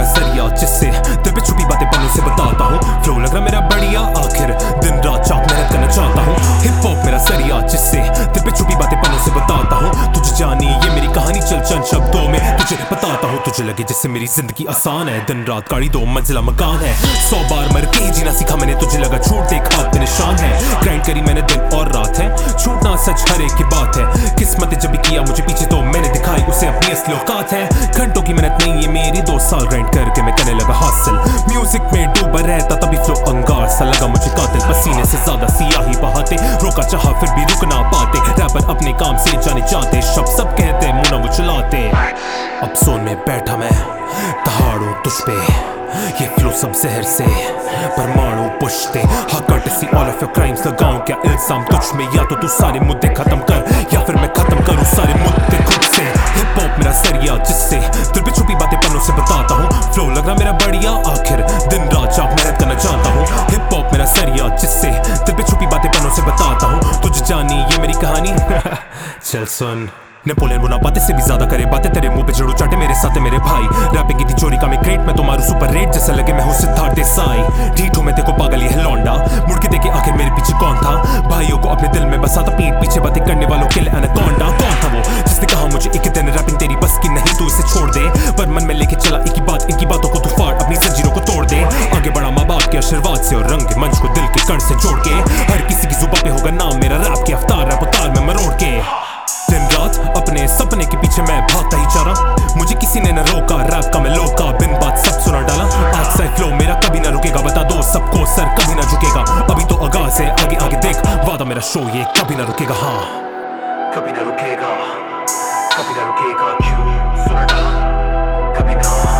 सरिया जिससे दिल पे छुपी बातें पन्नों से बताता हूँ। फ्लो लग रहा मेरा बढ़िया, आखिर दिन रात चाक मेहनत करना चाहता हूँ। हिप हॉप मेरा सरिया जिससे दिल पे छुपी बातें पन्नों से बताता हूँ। तुझे जानी ये मेरी कहानी, चल चंद शब्दों में तुझे बताता हूँ। तुझे लगे जिससे मेरी जिंदगी आसान है, दिन रात गाड़ी 2 मंजिला मकान है। 100 बार मर के जीना सीखा मैंने, तुझे लगा छूट देख हाथ पे निशान है। ग्राइंड करी मैंने दिन और रात है, छूटना सच हर एक की बात है। किस्मत जब भी किया मुझे पीछे तो मैंने दिखाई उसे अपनी असली औकात है। घंटों की मेहनत नहीं ये मेरी, 2 साल ग्राइंड करके मैं करने लगा हासिल। म्यूजिक में डूबा रहता तभी फ्लो अंगार सा लगा मुझे कातिल। पसीने से ज्यादा सियाही बहाते, रोका चाहा फिर भी रुक ना पाते। रैपर अपने काम से जाने चाहते, शब्द सब कहते मुंह ना वो चलाते। अब सोन में बैठा मैं दहाड़ू तुझ पे, ये फ्लो सब जहर से परमाणु पुष्टे। See all of your crimes लगाऊं क्या इल्जाम तुझ में, या तो तू सारे मुद्दे खत्म कर या फिर मैं खत्म करूं सारे मुद्दे खुद से। हिप हॉप मेरा सरिया जिससे दिल पे छुपी बातें पन्नों से बताता हूँ। फ्लो लग रहा मेरा बढ़िया, आखिर दिन रात चाक मेहनत करना चाहता हूँ। हिप हॉप मेरा सरिया जिससे दिल पे छुपी बातें पन्नों से बताता हूँ। तुझे जानी ये मेरी कहानी चल सुन। नेपोलियन बुना बातें से भी ज्यादा करे बातें, तेरे मुंह पे जड़ू चाटे मेरे साथ है मेरे भाई। रैपिंग की चोरी का मैं क्रेट, मैं तुम्हारू सुपर रेट जैसा लगे मैं हूँ सिद्धार्थ देसाई। ठीक हूँ मैं तेको पागल ये है लौंडा, मुड़ के देखे आखिर मेरे पीछे कौन था। भाइयों को अपने दिल में बसाता, पीठ पीछे बातें करने वालों के लिए एनाकोंडा। कौन था वो जिसने कहा मुझे एक दिन रैपिंग तेरी बस की नहीं, तू इसे छोड़ दे। पर मन में लेके चला एक ही बात, इनकी बातों को तू फाड़ अपनी जंजीरों को तोड़ दे। आगे बढ़ा माँ बाप के आशीर्वाद से और रंग मंच को दिल के कण से जोड़ के। हर किसी की जुबान पे होगा नाम मेरा, रैप के अवतार रैप उतार में मरोड़ के। दिन रात अपने सपने के पीछे मैं भागता ही जा रहा, मुझे किसी ने न रोका। रैप का मैं लोका, बिन बात सब सुना डाला। आज से फ्लो मेरा कभी ना रुकेगा, बता दो सबको सर कभी ना झुकेगा। अभी तो आगाज है, आगे आगे देख वादा मेरा शो ये कभी ना रुकेगा। हाँ कभी ना रुकेगा, कभी ना रुकेगा। क्यों सुना डाला कभी ना।